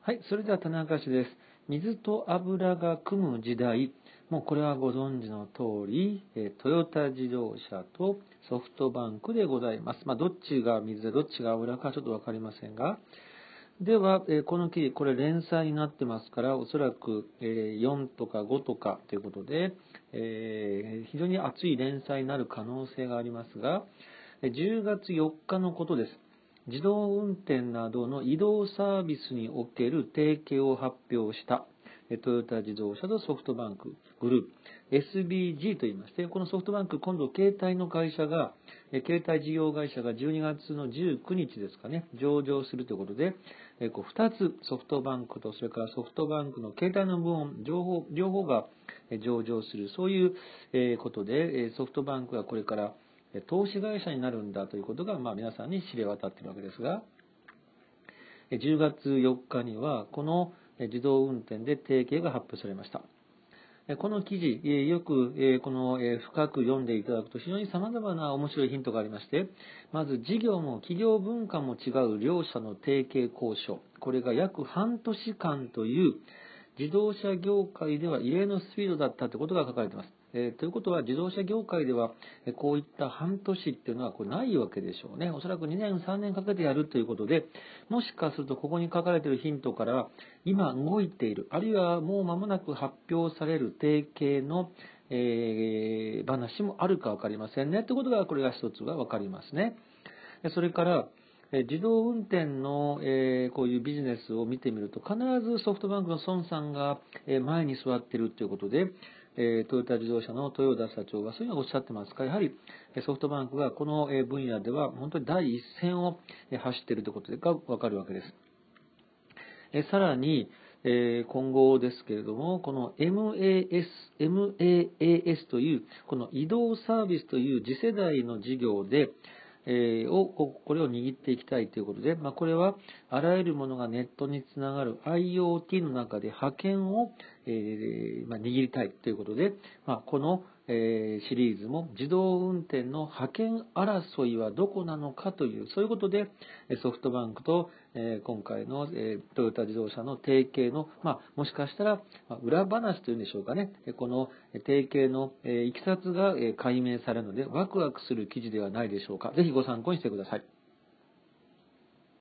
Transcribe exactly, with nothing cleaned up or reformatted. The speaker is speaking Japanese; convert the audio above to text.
はい、それでは田中氏です。水と油が組む時代、もうこれはご存知の通り、えトヨタ自動車とソフトバンクでございます。まあ、どっちが水でどっちが油かちょっとわかりませんが、では、えこの記事、これ連載になってますから、おそらくえよんとかごとかということで、えー非常に熱い連載になる可能性がありますが、じゅうがつよっかのことです。自動運転などの移動サービスにおける提携を発表したトヨタ自動車とソフトバンクグループ エスビージー と言いまして、このソフトバンク、今度携帯の会社が、携帯事業会社がじゅうにがつのじゅうくにちですかね、上場するということで、こうふたつソフトバンクとそれからソフトバンクの携帯の部門、情報、両方が上場する、そういうことで、ソフトバンクがこれから投資会社になるんだということが、まあ、皆さんに知れ渡っているわけですが、じゅうがつよっかにはこの自動運転で提携が発表されました。この記事、よくこの深く読んでいただくと非常に様々な面白いヒントがありまして、まず事業も企業文化も違う両社の提携交渉、これが約半年間という自動車業界では異例のスピードだったということが書かれています。えー、ということは自動車業界ではこういった半年っていうのはこれないわけでしょうね。おそらくにねんさんねんかけてやるということで、もしかするとここに書かれているヒントから今動いている、あるいはもう間もなく発表される提携の、えー、話もあるか分かりませんねということが、これが一つが分かりますね。それから自動運転のこういうビジネスを見てみると、必ずソフトバンクの孫さんが前に座っているということで、トヨタ自動車の豊田社長がそういうのをおっしゃってますから、やはりソフトバンクがこの分野では本当に第一線を走っているということがわかるわけです。さらに、今後ですけれども、この エムエーエス、エムエーエーエス という、この移動サービスという次世代の事業で、えー、をこれを握っていきたいということで、まあ、これはあらゆるものがネットにつながる IoT の中で覇権を、えーまあ、握りたいということで、まあ、この、えー、シリーズも自動運転の覇権争いはどこなのかという、そういうことでソフトバンクと、えー、今回の、えー、トヨタ自動車の提携の、まあ、もしかしたら、まあ、裏話というんでしょうかね、この提携の、えー、いきさつが解明されるのでワクワクする記事ではないでしょうか。ぜひご参考にしてください。